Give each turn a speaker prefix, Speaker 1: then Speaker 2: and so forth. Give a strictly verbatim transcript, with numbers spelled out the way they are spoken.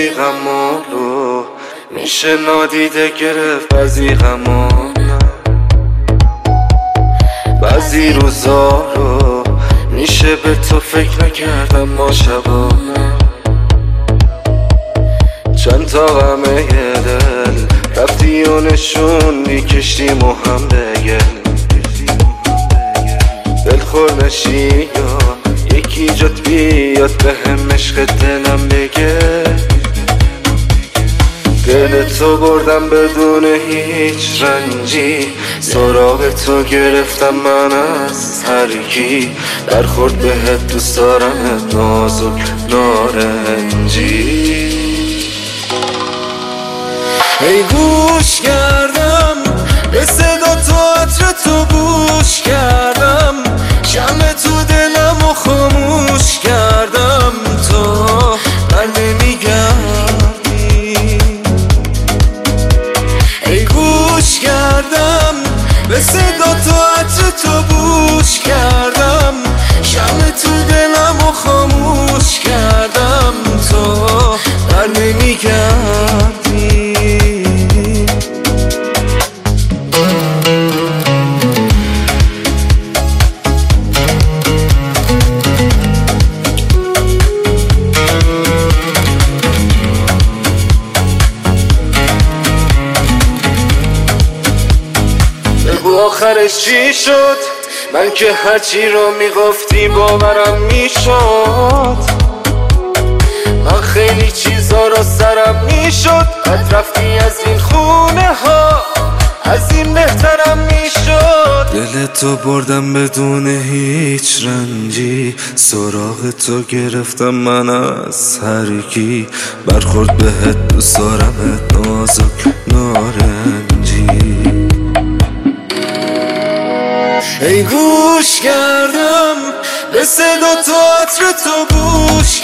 Speaker 1: بعضی غمارو میشه نادیده گرفت، بعضی غمارو بعضی روزا رو میشه به تو فکر نکردم ما شبانه. چند تا غمه دل رفتی و نشوندی، کشتیم و هم بگل دلخور نشی یا یکی جات بیاد به هم عشق دلم بگه. دل تو بردم بدون هیچ رنجی، سراغ تو گرفتم من از هر کی، برخورد بهت دوست دارمت نازک نارنجی. ای گوش کردم به صدا تو، عطر تو گوش کردم، شمع تو دلم و خاموش کردم، تو بر نمیگردی. ای گوش کردم به صدا تو، عطر تو گوش کردم، شمع تو دلم و خاموش کردم، تو بر نمیگردی. آخرش چی شد؟ من که هرچی رو میگفتی باورم میشد، من خیلی چیزا را سرم میشد، بعد رفتی از این خونه ها، از این بهترم میشد. دل تو بردم بدون هیچ رنجی، سراغ تو گرفتم من از هر کی، برخورد بهت دوست دارمت نازک نارنجی. ای گوش کردم به صدا تو، عطر تو گوش